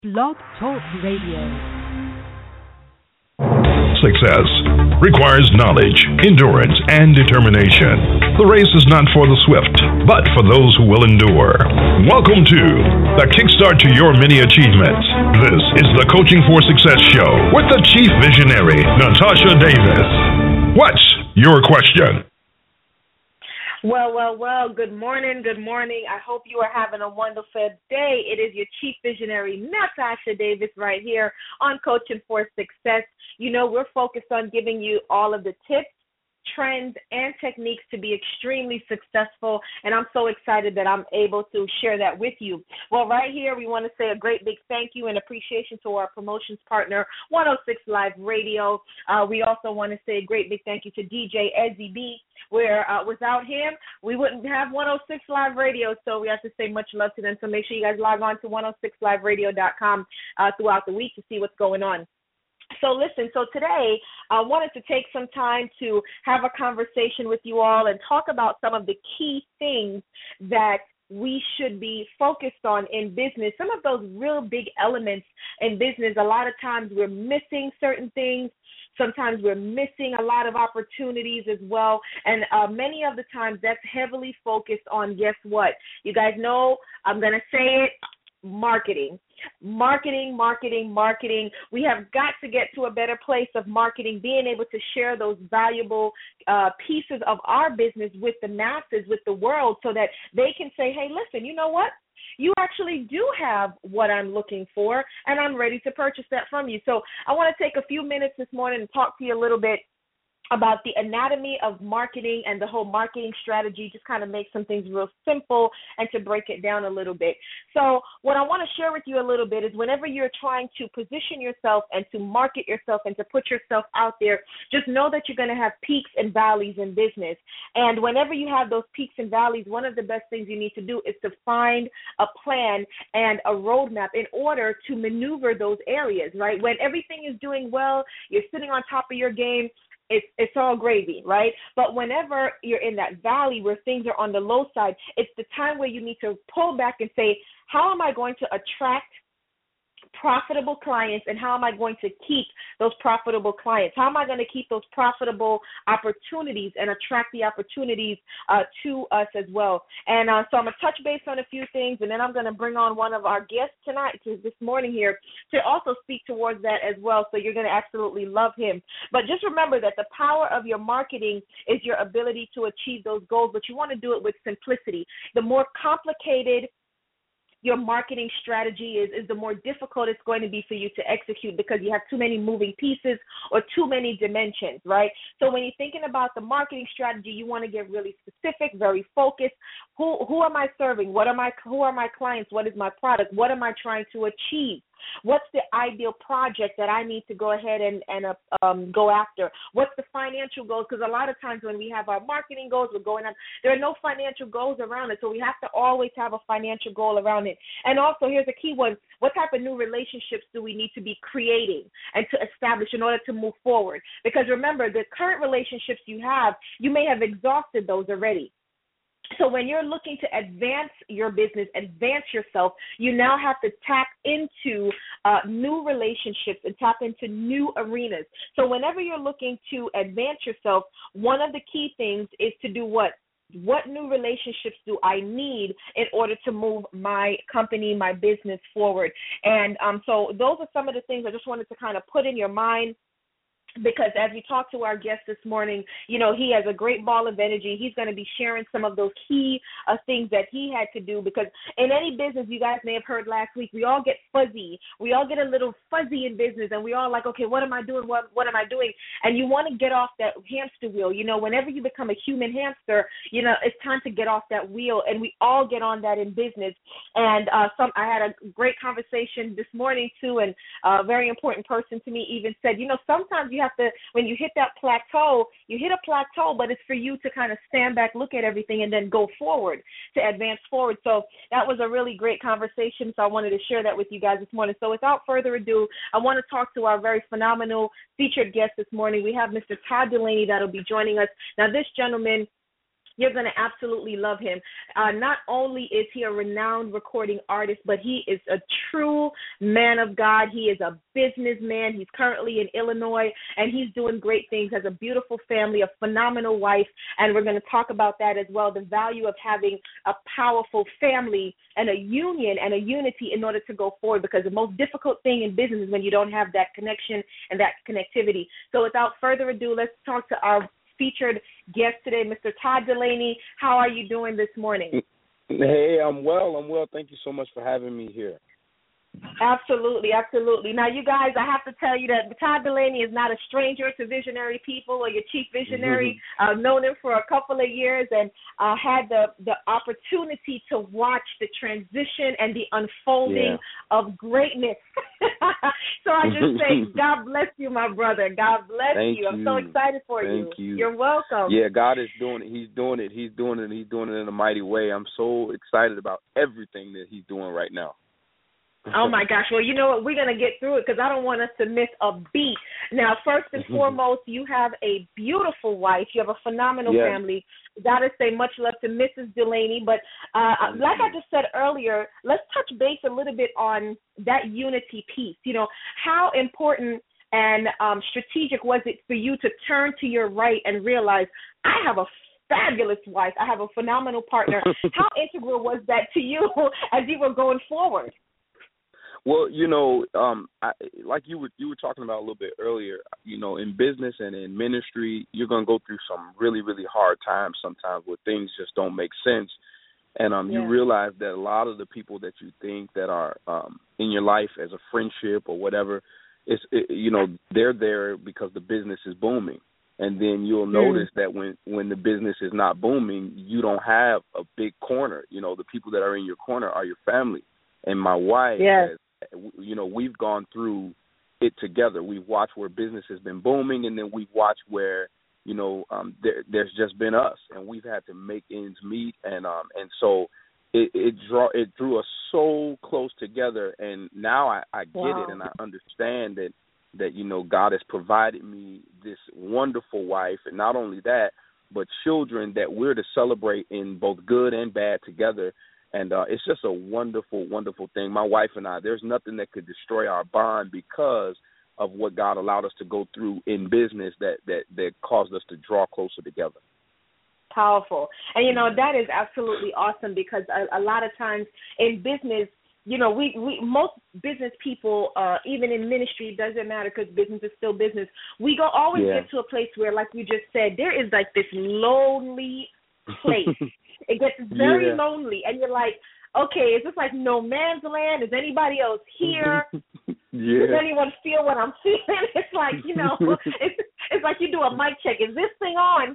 Blog Talk Radio. Success requires knowledge, endurance, and determination. The race is not for the swift, but for those who will endure. Welcome to the Kickstart to Your Many Achievements. This is the Coaching for Success show with the Chief Visionary, Natasha Davis. What's your question? Well, good morning. I hope you are having a wonderful day. It is your Chief Visionary, Natasha Davis, right here on Coaching for Success. You know, we're focused on giving you all of the tips, trends, and techniques to be extremely successful, and I'm so excited that I'm able to share that with you. Well, right here, we want to say a great big thank you and appreciation to our promotions partner, 106 Live Radio. We also want to say a great big thank you to DJ Ezzy B, where without him, we wouldn't have 106 Live Radio, so we have to say much love to them. So make sure you guys log on to 106liveradio.com throughout the week to see what's going on. So listen, today I wanted to take some time to have a conversation with you all and talk about some of the key things that we should be focused on in business. Some of those real big elements in business, a lot of times we're missing certain things. Sometimes we're missing a lot of opportunities as well. And many of the times that's heavily focused on, guess what? You guys know, I'm going to say it, marketing. Marketing. We have got to get to a better place of marketing, being able to share those valuable pieces of our business with the masses, with the world, so that they can say, hey, listen, you know what? You actually do have what I'm looking for, and I'm ready to purchase that from you. So I want to take a few minutes this morning and talk to you a little bit about the anatomy of marketing and the whole marketing strategy, just kind of make some things real simple and to break it down a little bit. So what I want to share with you a little bit is whenever you're trying to position yourself and to market yourself and to put yourself out there, just know that you're going to have peaks and valleys in business. And whenever you have those peaks and valleys, one of the best things you need to do is to find a plan and a roadmap in order to maneuver those areas, right? When everything is doing well, you're sitting on top of your game, it's all gravy, right? But whenever you're in that valley where things are on the low side, it's the time where you need to pull back and say, how am I going to attract profitable clients, and how am I going to keep those profitable clients? How am I going to keep those profitable opportunities and attract the opportunities to us as well? And so I'm going to touch base on a few things, and then I'm going to bring on one of our guests this morning here, to also speak towards that as well. So you're going to absolutely love him. But just remember that the power of your marketing is your ability to achieve those goals, but you want to do it with simplicity. The more complicated your marketing strategy is the more difficult it's going to be for you to execute, because you have too many moving pieces or too many dimensions, right? So when you're thinking about the marketing strategy, you want to get really specific, very focused. Who am I serving? Who are my clients? What is my product? What am I trying to achieve? What's the ideal project that I need to go ahead and go after? What's the financial goals? Because a lot of times when we have our marketing goals, there are no financial goals around it. So we have to always have a financial goal around it. And also, here's a key one. What type of new relationships do we need to be creating and to establish in order to move forward? Because remember, the current relationships you have, you may have exhausted those already. So when you're looking to advance your business, advance yourself, you now have to tap into new relationships and tap into new arenas. So whenever you're looking to advance yourself, one of the key things is to do what? What new relationships do I need in order to move my company, my business forward? And so those are some of the things I just wanted to kind of put in your mind, because as we talk to our guest this morning, you know, he has a great ball of energy. He's going to be sharing some of those key things that he had to do, because in any business, you guys may have heard last week, we all get fuzzy. We all get a little fuzzy in business, and we all like, okay, what am I doing? What am I doing? And you want to get off that hamster wheel. You know, whenever you become a human hamster, you know, it's time to get off that wheel, and we all get on that in business. And I had a great conversation this morning, too, and a very important person to me even said, you know, sometimes you have to, when you hit that plateau, you hit a plateau, but it's for you to kind of stand back, look at everything, and then go forward, to advance forward. So that was a really great conversation, so I wanted to share that with you guys this morning. So without further ado, I want to talk to our very phenomenal featured guest this morning. We have Mr. Todd Delaney that will be joining us. Now, this gentleman, You're going to absolutely love him. Not only is he a renowned recording artist, but he is a true man of God. He is a businessman. He's currently in Illinois, and he's doing great things, has a beautiful family, a phenomenal wife, and we're going to talk about that as well, the value of having a powerful family and a union and a unity in order to go forward, because the most difficult thing in business is when you don't have that connection and that connectivity. So without further ado, let's talk to our featured guest today, Mr. Todd Dulaney. How are you doing this morning? Hey, I'm well. Thank you so much for having me here. Absolutely, absolutely. Now, you guys, I have to tell you that Todd Dulaney is not a stranger to visionary people or your chief visionary. I've known him for a couple of years and had the opportunity to watch the transition and the unfolding of greatness. So I just say, God bless you, my brother. God bless you. I'm so excited for you. Thank you. You're welcome. Yeah, God is doing it. He's doing it. He's doing it. He's doing it in a mighty way. I'm so excited about everything that he's doing right now. Oh, my gosh. Well, you know what? We're going to get through it because I don't want us to miss a beat. Now, first and foremost, you have a beautiful wife. You have a phenomenal family. Got to say much love to Mrs. Dulaney. But like I just said earlier, let's touch base a little bit on that unity piece. You know, how important and strategic was it for you to turn to your right and realize, I have a fabulous wife. I have a phenomenal partner. How integral was that to you as you were going forward? Well, like you were talking about a little bit earlier, in business and in ministry, you're going to go through some really, really hard times sometimes where things just don't make sense. And you realize that a lot of the people that you think that are in your life as a friendship or whatever, they're there because the business is booming. And then you'll notice that when the business is not booming, you don't have a big corner. The people that are in your corner are your family. And my wife has, we've gone through it together. We've watched where business has been booming, and then we've watched where, there's just been us, and we've had to make ends meet, and so it drew us so close together, and now I get it, and I understand that God has provided me this wonderful wife, and not only that, but children that we're to celebrate in both good and bad together. And it's just a wonderful, wonderful thing. My wife and I, there's nothing that could destroy our bond because of what God allowed us to go through in business that caused us to draw closer together. Powerful. And, that is absolutely awesome because a lot of times in business, we most business people, even in ministry, it doesn't matter because business is still business. We always get to a place where, like you just said, there is like this lonely place. It gets very lonely, and you're like, okay, is this like no man's land? Is anybody else here? Does anyone feel what I'm feeling? It's like, it's like you do a mic check. Is this thing on?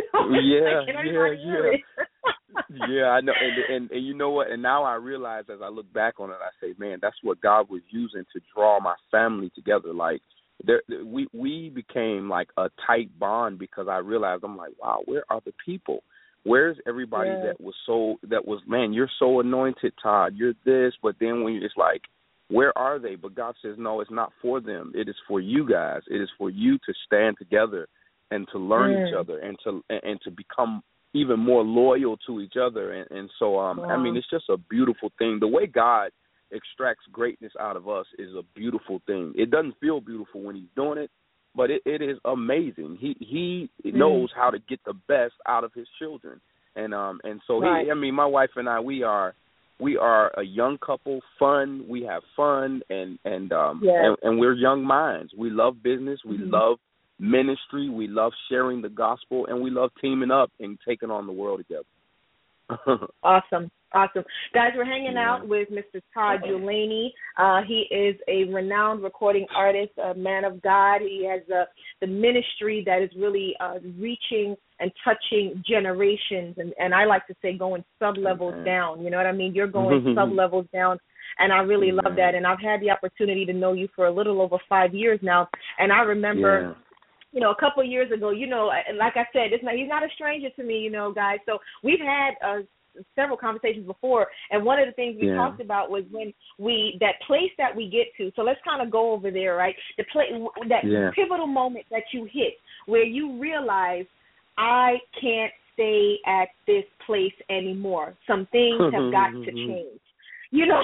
I know, and you know what? And now I realize as I look back on it, I say, man, that's what God was using to draw my family together. Like, we became like a tight bond because I realized, I'm like, wow, where are the people? Where's everybody that was, man, you're so anointed, Todd, you're this, but then when it's like, where are they? But God says, no, it's not for them. It is for you guys. It is for you to stand together and to learn each other and to become even more loyal to each other. And so, I mean, it's just a beautiful thing. The way God extracts greatness out of us is a beautiful thing. It doesn't feel beautiful when he's doing it, but it is amazing. He knows how to get the best out of his children, and so my wife and I, we are a young couple, fun. We have fun, and we're young minds. We love business. We love ministry. We love sharing the gospel, and we love teaming up and taking on the world together. Awesome. Guys, we're hanging out with Mr. Todd Dulaney. He is a renowned recording artist, a man of God. He has the ministry that is really reaching and touching generations, and I like to say going sub-levels down. You know what I mean? You're going sub-levels down, and I really love that. And I've had the opportunity to know you for a little over 5 years now, and I remember a couple of years ago, like I said, he's not a stranger to me, guys. So we've had several conversations before, and one of the things we talked about was when that place that we get to. So let's kind of go over there, right? That pivotal moment that you hit where you realize I can't stay at this place anymore. Some things have got to change. You know,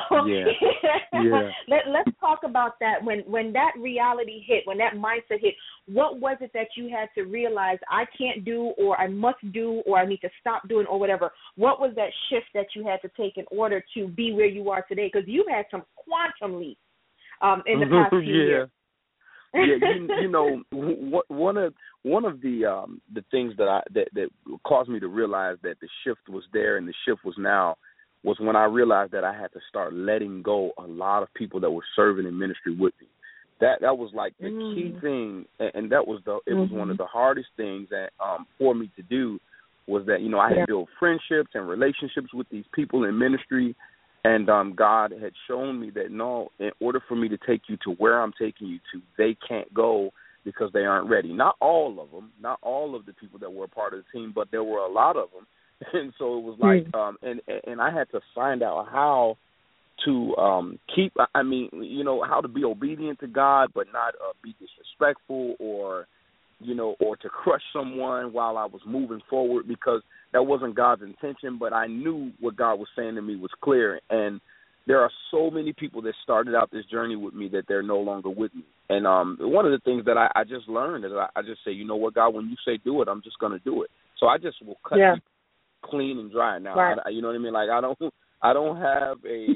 Let's talk about that. When that reality hit, when that mindset hit, what was it that you had to realize I can't do, or I must do, or I need to stop doing, or whatever? What was that shift that you had to take in order to be where you are today? Because you've had some quantum leaps in the past few years. You know, one of the things that caused me to realize that the shift was there and the shift was now was when I realized that I had to start letting go a lot of people that were serving in ministry with me. That was like the key thing, and that was it was one of the hardest things that for me to do, was that, you know, I had built friendships and relationships with these people in ministry, and God had shown me that, no, in order for me to take you to where I'm taking you to, they can't go because they aren't ready. Not all of them, not all of the people that were a part of the team, but there were a lot of them. And so it was like, and I had to find out how to keep, I mean, you know, how to be obedient to God, but not be disrespectful or, you know, or to crush someone while I was moving forward, because that wasn't God's intention. But I knew what God was saying to me was clear. And there are so many people that started out this journey with me that they're no longer with me. And one of the things that I just learned is I just say, you know what, God, when you say do it, I'm just going to do it. So I just will cut people clean and dry now. Right. You know what I mean? Like I don't have a,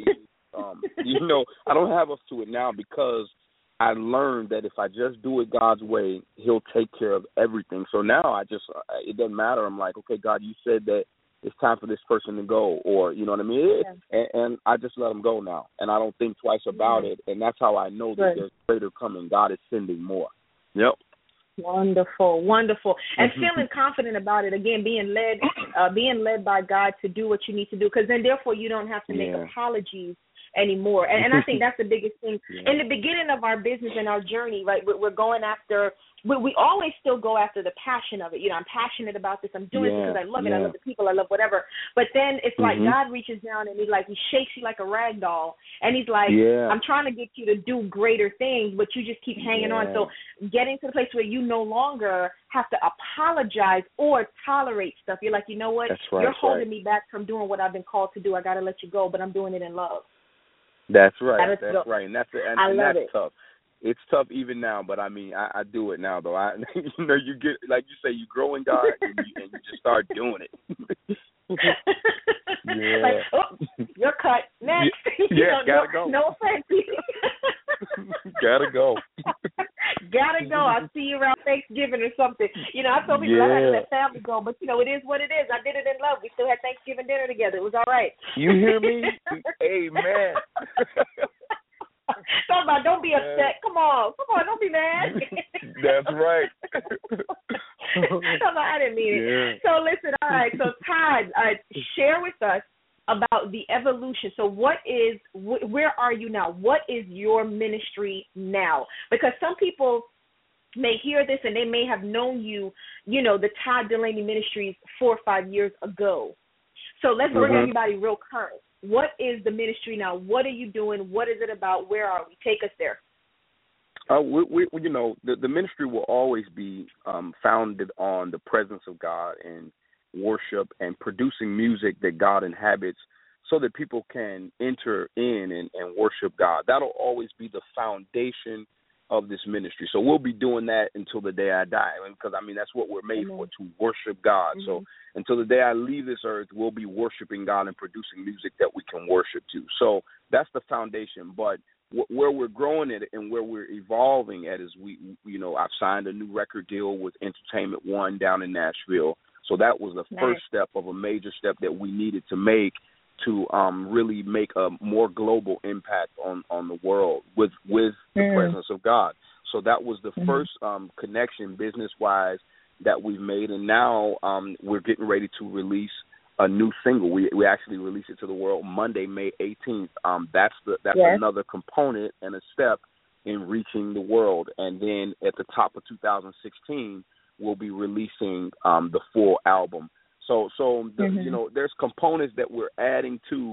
you know, I don't have up to it now, because I learned that if I just do it God's way, He'll take care of everything. So now it doesn't matter. I'm like, okay, God, you said that it's time for this person to go, or, you know what I mean? And I just let them go now, and I don't think twice about it. And that's how I know that there's greater coming. God is sending more. Yep. Wonderful, wonderful. And feeling confident about it, again, being led by God to do what you need to do, because then therefore you don't have to make apologies anymore. And I think that's the biggest thing. In the beginning of our business and our journey, right, we're going after, we always still go after the passion of it. You know, I'm passionate about this. I'm doing it because I love it. I love the people. I love whatever. But then it's like God reaches down and he shakes you like a rag doll. And he's like, I'm trying to get you to do greater things, but you just keep hanging on. So getting to the place where you no longer have to apologize or tolerate stuff. You're like, you know what? You're holding me back from doing what I've been called to do. I got to let you go, but I'm doing it in love. That's right. That's right. And that's that's tough. It's tough even now, but I mean, I do it now, though. You know, you get, like you say, you grow in God and you just start doing it. Like, oh, you're cut. Next. Gotta go. No offense. Gotta go. Gotta go. I'll see you around Thanksgiving or something. You know, I told people I had to let family go, but, you know, it is what it is. I did it in love. We still had Thanksgiving dinner together. It was all right. You hear me? Amen. Talking about, don't be upset. Come on, don't be mad. That's right. I didn't mean it. So listen, all right. So Todd, share with us about the evolution. So where are you now? What is your ministry now? Because some people may hear this and they may have known you, you know, the Todd Delaney Ministries 4 or 5 years ago. So let's bring everybody real current. What is the ministry now? What are you doing? What is it about? Where are we? Take us there. We you know, the ministry will always be founded on the presence of God and worship and producing music that God inhabits, so that people can enter in and worship God. That'll always be the foundation of this ministry. So we'll be doing that until the day I die, because I mean that's what we're made for, to worship God. So until the day I leave this earth, we'll be worshiping God and producing music that we can worship to. So that's the foundation. But where we're growing at and where we're evolving at is I've signed a new record deal with Entertainment One down in Nashville. So that was the first step of a major step that we needed to make to really make a more global impact on the world with the presence of God. So that was the first connection business-wise that we've made. And now we're getting ready to release a new single. We actually release it to the world Monday, May 18th. That's another component and a step in reaching the world. And then at the top of 2016, we'll be releasing the full album. So you know, there's components that we're adding to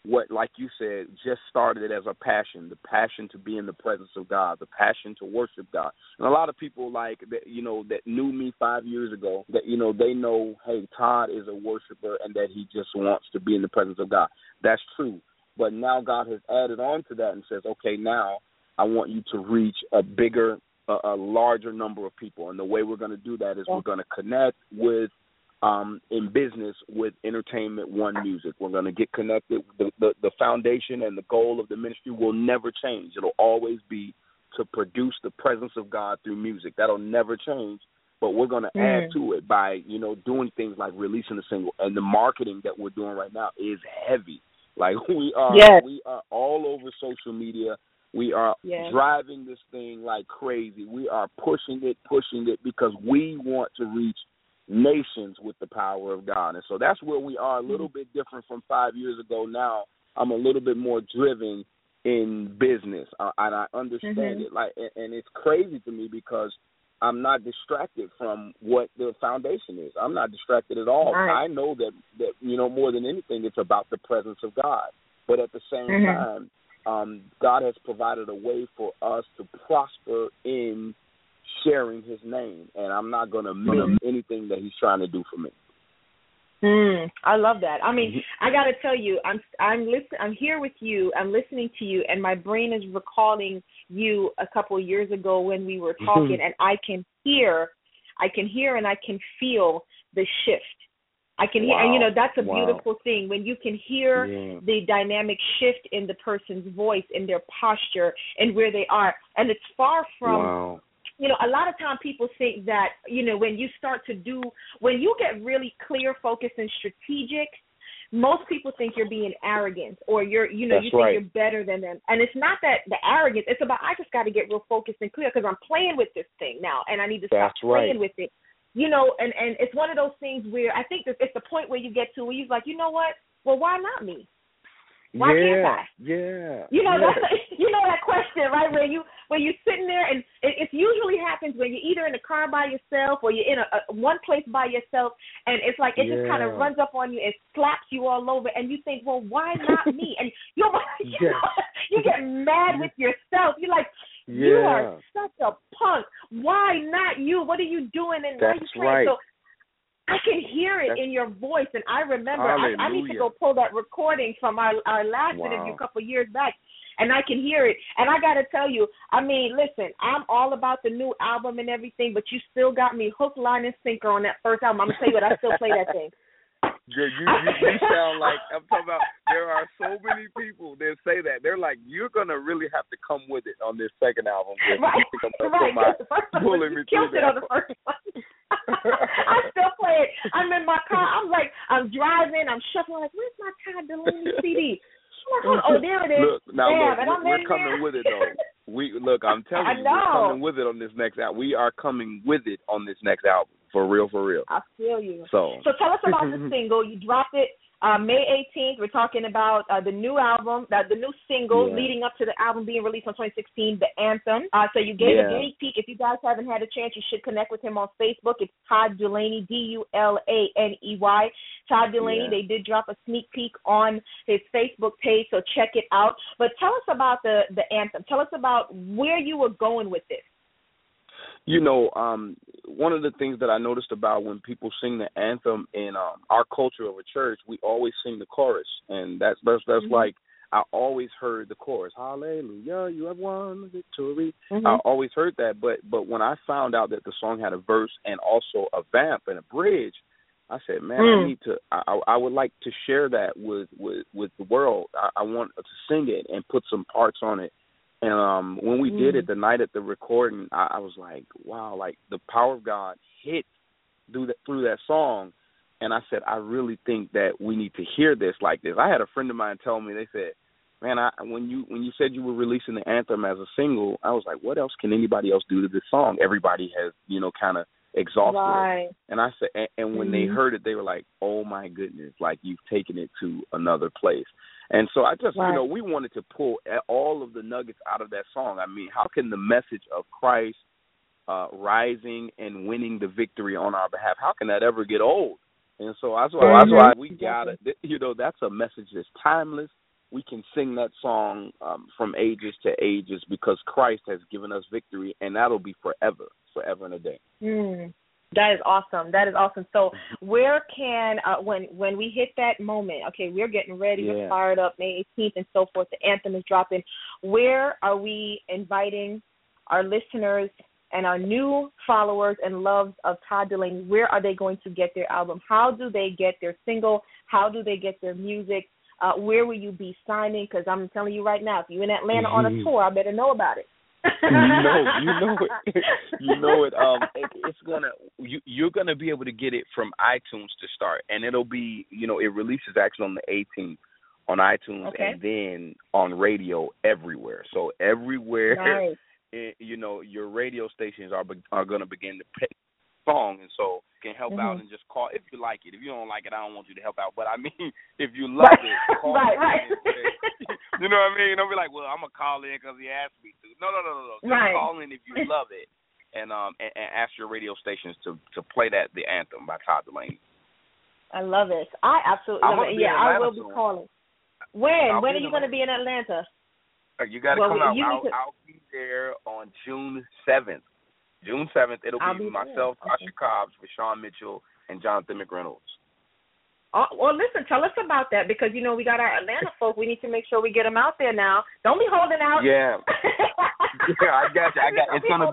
what, like you said, just started as a passion, the passion to be in the presence of God, the passion to worship God. And a lot of people like that, you know, that knew me 5 years ago, that, you know, they know, hey, Todd is a worshiper and that he just wants to be in the presence of God. That's true. But now God has added on to that and says, okay, now I want you to reach a bigger, a larger number of people. And the way we're going to do that is we're going to connect with, in business, with Entertainment One Music. We're going to get connected. The foundation and the goal of the ministry will never change. It'll always be to produce the presence of God through music. That'll never change. But we're going to add to it by, you know, doing things like releasing a single. And the marketing that we're doing right now is heavy. Like we are all over social media. We are driving this thing like crazy. We are pushing it because we want to reach nations with the power of God. And so that's where we are, a little bit different from 5 years ago. Now I'm a little bit more driven in business, and I understand it. Like, and it's crazy to me because I'm not distracted from what the foundation is. I'm not distracted at all. Right. I know that, you know, more than anything, it's about the presence of God. But at the same time, God has provided a way for us to prosper in sharing his name, and I'm not going to miss anything that he's trying to do for me. I love that. I mean, I got to tell you, I'm here with you. I'm listening to you, and my brain is recalling you a couple of years ago when we were talking, and I can hear, and I can feel the shift. I can hear, and you know, that's a beautiful thing when you can hear the dynamic shift in the person's voice, in their posture, and where they are, and it's far from. You know, a lot of time people think that, you know, when you get really clear, focused, and strategic, most people think you're being arrogant or you think you're better than them. And it's not that the arrogance, it's about, I just got to get real focused and clear because I'm playing with this thing now and I need to stop playing with it. You know, and it's one of those things where I think it's the point where you get to where you're like, you know what? Well, why not me? Why can't I? You know, you know that question, right? Where you're sitting there, and it usually happens when you're either in the car by yourself or you're in one place by yourself, and it's like it just kind of runs up on you and slaps you all over, and you think, well, why not me? And you get mad with yourself. You're like, you are such a punk. Why not you? What are you doing? And why are you playing? So I can hear it in your voice, and I remember I need to go pull that recording from our last interview a couple of years back, and I can hear it. And I got to tell you, I mean, listen, I'm all about the new album and everything, but you still got me hook, line, and sinker on that first album. I'm going to tell you what, I still play that thing. You sound like, I'm talking about, there are so many people that say that. They're like, you're going to really have to come with it on this second album. Right. You killed it on the first one. I still play it. I'm in my car. I'm driving. I'm shuffling. Like, where's my Todd Dulaney CD? Oh, there it is. Look, now we're coming with it, though. I'm telling you, we're coming with it on this next album. We are coming with it on this next album. For real. I feel you. So tell us about the single. You dropped it May 18th. We're talking about the new album, the new single leading up to the album being released on 2016, The Anthem. So you gave a sneak peek. If you guys haven't had a chance, you should connect with him on Facebook. It's Todd Dulaney, Dulaney. Todd Dulaney. They did drop a sneak peek on his Facebook page, so check it out. But tell us about the Anthem. Tell us about where you were going with this. You know, one of the things that I noticed about when people sing the anthem in our culture of a church, we always sing the chorus, and that's like I always heard the chorus. Hallelujah, you have won the victory. I always heard that, but when I found out that the song had a verse and also a vamp and a bridge, I said, man, I would like to share that with the world. I want to sing it and put some parts on it. And when we did it the night at the recording, I was like, wow, like the power of God hit through that song. And I said, I really think that we need to hear this like this. I had a friend of mine tell me, they said, man, when you said you were releasing the anthem as a single, I was like, what else can anybody else do to this song? Everybody has, kind of exhausted it. And I said, and when they heard it, they were like, oh my goodness, like you've taken it to another place. And so I just, we wanted to pull all of the nuggets out of that song. I mean, how can the message of Christ rising and winning the victory on our behalf, how can that ever get old? And so that's why we got it. That's a message that's timeless. we can sing that song from ages to ages because Christ has given us victory, and that'll be forever and a day. That is awesome. That is awesome. So where can, when we hit that moment, okay, we're getting ready, we're fired up, May 18th and so forth, the anthem is dropping, where are we inviting our listeners and our new followers and loves of Todd Dulaney? Where are they going to get their album? How do they get their single? How do they get their music? Where will you be signing? Because I'm telling you right now, if you're in Atlanta on a tour, I better know about it. You know it. It's gonna. You're gonna be able to get it from iTunes to start, and it'll be, it releases actually on the 18th on iTunes, and then on radio everywhere. So everywhere, your radio stations are gonna begin to play the song, and so you can help out and just call if you like it. If you don't like it, I don't want you to help out. But I mean, if you love it, call you know what I mean? Don't be like, well, I'm gonna call in because he asked me to. No. Just call in if you love it, and ask your radio stations to play the anthem by Todd Dulaney. I love it. I absolutely love it. Yeah, I will be calling. When are you going to be in Atlanta? You got to come out. I'll be there on June 7th. June 7th, it'll be myself, Tasha Cobbs, Rashawn Mitchell, and Jonathan McReynolds. Well, listen, tell us about that because, we got our Atlanta folk. We need to make sure we get them out there now. Don't be holding out. Yeah. I got you. It's going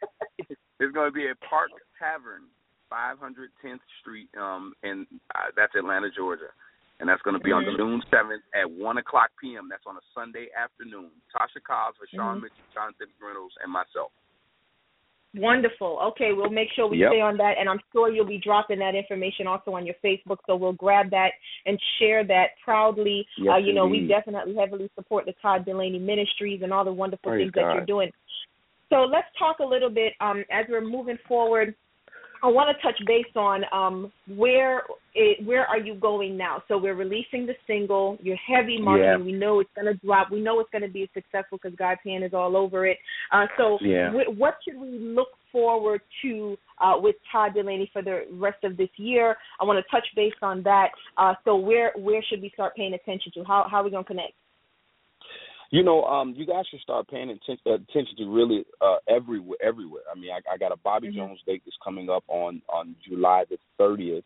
to be at Park Tavern, 510th Street, and that's Atlanta, Georgia. And that's going to be on June 7th at 1 o'clock p.m. That's on a Sunday afternoon. Tasha Cobbs, Rashawn Mitchell, Jonathan McReynolds, and myself. Wonderful. Okay, we'll make sure we stay on that, and I'm sure you'll be dropping that information also on your Facebook, so we'll grab that and share that proudly. Yes, we definitely heavily support the Todd Dulaney Ministries and all the wonderful things that you're doing. So let's talk a little bit as we're moving forward. I want to touch base on where are you going now? So we're releasing the single. You're heavy marketing. We know it's going to drop. We know it's going to be successful because God's hand is all over it. What should we look forward to with Todd Dulaney for the rest of this year? I want to touch base on that. So where should we start paying attention to? How are we going to connect? You guys should start paying attention to really everywhere. I mean, I got a Bobby Jones date that's coming up on July the 30th.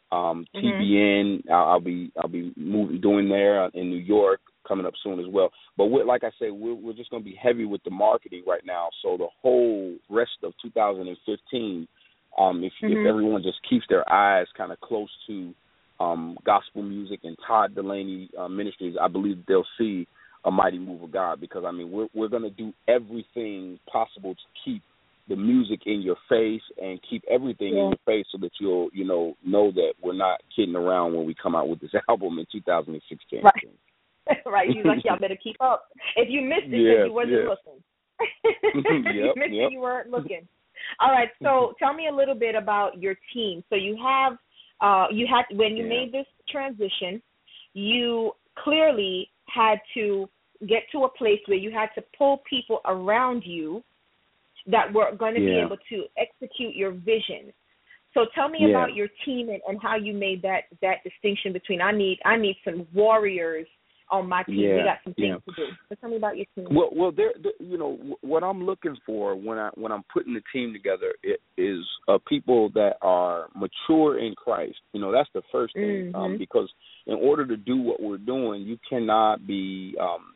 TBN, I'll be doing there in New York coming up soon as well. But like I say, we're just going to be heavy with the marketing right now. So the whole rest of 2015, if everyone just keeps their eyes kind of close to gospel music and Todd Dulaney Ministries, I believe they'll see a mighty move of God, because I mean we're going to do everything possible to keep the music in your face and keep everything in your face so that you'll know that we're not kidding around when we come out with this album in 2016. Right. He's like, y'all better keep up. If you missed it, you wasn't looking. If you missed it, you weren't looking. All right. So tell me a little bit about your team. So you have when you made this transition, you clearly had to get to a place where you had to pull people around you that were going to be able to execute your vision. So tell me about your team and how you made that distinction between I need some warriors on my team. We got some things to do. So tell me about your team. Well, what I'm looking for when I'm putting the team together is people that are mature in Christ. That's the first thing, because in order to do what we're doing, you cannot be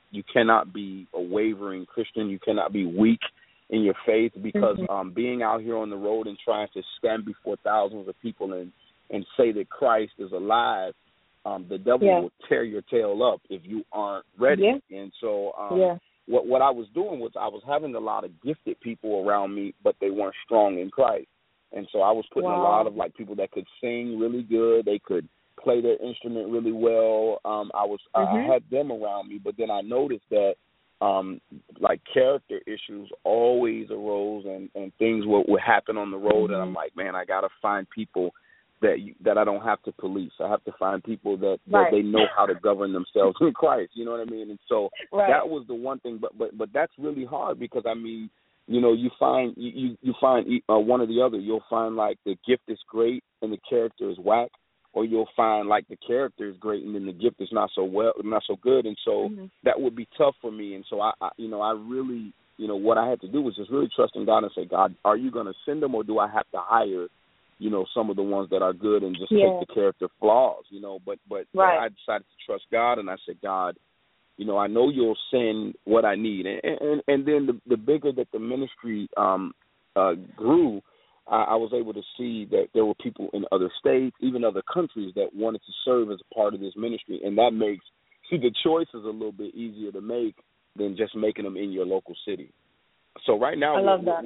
a wavering Christian. You cannot be weak in your faith, because being out here on the road and trying to stand before thousands of people and say that Christ is alive, the devil will tear your tail up if you aren't ready. And so what I was doing was I was having a lot of gifted people around me, but they weren't strong in Christ. And so I was putting a lot of people that could sing really good, they could play their instrument really well. I had them around me, but then I noticed that character issues always arose and things would happen on the road, and I'm like, man, I got to find people that I don't have to police. I have to find people that they know how to govern themselves in Christ. You know what I mean? And so that was the one thing. But that's really hard, because I mean, you find one or the other. You'll find the gift is great and the character is whack, or you'll find like the character is great and then the gift is not so good, and so that would be tough for me. And so I really, what I had to do was just really trust in God and say, God, are you going to send them, or do I have to hire, some of the ones that are good and just take the character flaws, But I decided to trust God, and I said, God, I know you'll send what I need. And then the bigger that the ministry grew, I was able to see that there were people in other states, even other countries, that wanted to serve as a part of this ministry. And that makes, the choice is a little bit easier to make than just making them in your local city. So right now,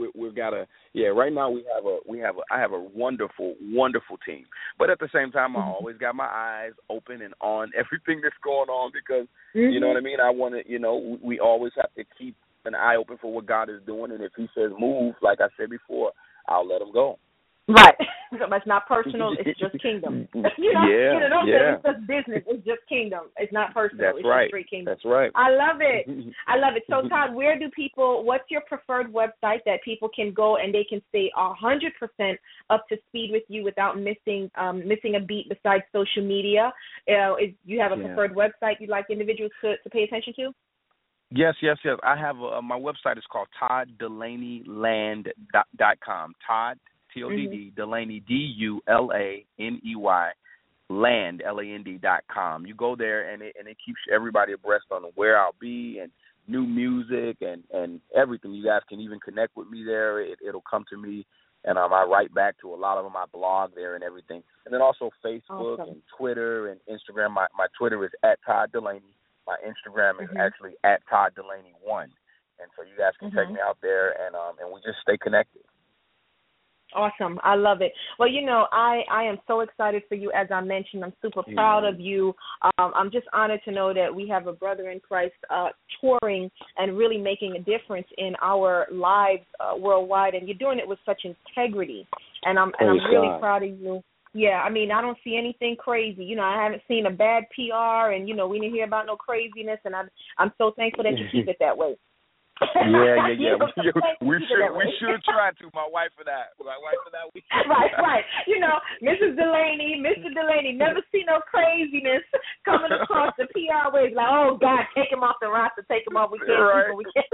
I have a wonderful, wonderful team. But at the same time, I always got my eyes open and on everything that's going on, because, you know what I mean? I want to, we always have to keep an eye open for what God is doing. And if he says move, like I said before, I'll let him go. Right. So it's not personal. It's just kingdom. Don't say it's just business. It's just kingdom. It's not personal. It's just straight kingdom. That's right. I love it. So, Todd, what's your preferred website that people can go and they can stay 100% up to speed with you without missing a beat besides social media? You have a preferred website you'd like individuals to pay attention to? Yes. I have my website is called ToddDelaneyLand.com. Todd, T-O-D-D, Delaney, D-U-L-A-N-E-Y, land, L-A-N-D.com. You go there, and it keeps everybody abreast on where I'll be and new music and everything. You guys can even connect with me there. It'll come to me, and I write back to a lot of them. I blog there and everything. And then also Facebook and Twitter and Instagram. My Twitter is @ToddDelaney. My Instagram is actually @ToddDelaney1. And so you guys can check me out there, and we just stay connected. Awesome. I love it. Well, I am so excited for you. As I mentioned, I'm super proud of you. I'm just honored to know that we have a brother in Christ touring and really making a difference in our lives worldwide. And you're doing it with such integrity. And I'm really proud of you. Yeah, I mean, I don't see anything crazy. I haven't seen a bad PR, and, we didn't hear about no craziness. And I'm so thankful that you keep it that way. Yeah. We should try to. My wife and I. Right. Mrs. Delaney, Mr. Delaney, never see no craziness coming across the PR waves. Like, oh God, take him off the roster, take him off. We can't.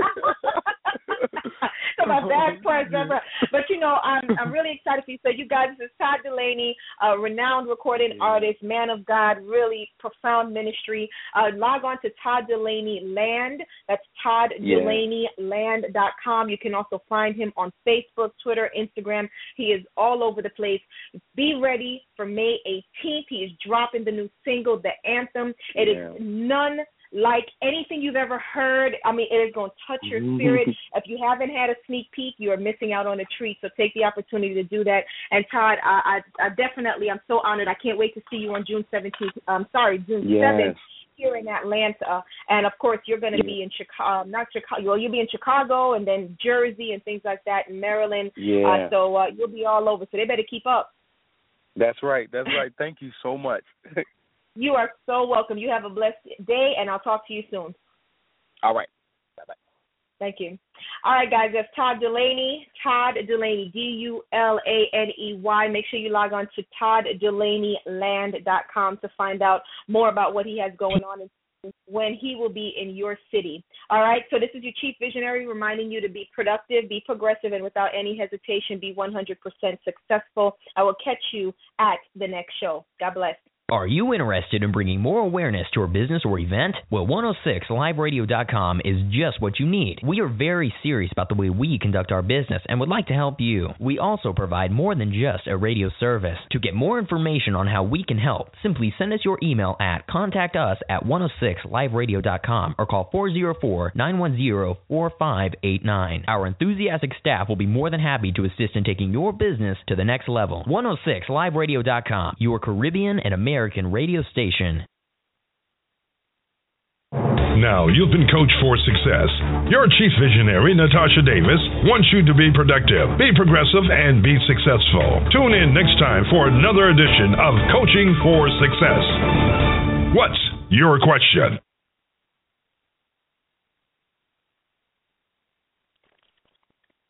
So my bad press, but I'm really excited for you. So you guys, this is Todd Delaney, a renowned recording artist, man of God, really profound ministry. Log on to Todd Delaney Land. That's Todd DelaneyLand.com. You can also find him on Facebook, Twitter, Instagram. He is all over the place. Be ready for May 18th. He is dropping the new single, The Anthem. It is none like anything you've ever heard. I mean, it is going to touch your spirit. If you haven't had a sneak peek, you are missing out on a treat. So take the opportunity to do that. And Todd, I definitely, I'm so honored. I can't wait to see you on June 7th here in Atlanta. And of course, you're going to be in Chicago, you'll be in Chicago and then Jersey and things like that, in Maryland. So you'll be all over. So they better keep up. That's right. Thank you so much. You are so welcome. You have a blessed day, and I'll talk to you soon. All right. Bye-bye. Thank you. All right, guys, that's Todd Delaney, D-U-L-A-N-E-Y. Make sure you log on to ToddDelaneyLand.com to find out more about what he has going on and when he will be in your city. All right, so this is your chief visionary reminding you to be productive, be progressive, and without any hesitation, be 100% successful. I will catch you at the next show. God bless. Are you interested in bringing more awareness to your business or event? Well, 106liveradio.com is just what you need. We are very serious about the way we conduct our business and would like to help you. We also provide more than just a radio service. To get more information on how we can help, simply send us your email at contactus@106liveradio.com or call 404-910-4589. Our enthusiastic staff will be more than happy to assist in taking your business to the next level. 106liveradio.com, your Caribbean and American radio station. Now you've been coached for success. Your chief visionary, Natasha Davis, wants you to be productive, be progressive, and be successful. Tune in next time for another edition of Coaching for Success. What's your question?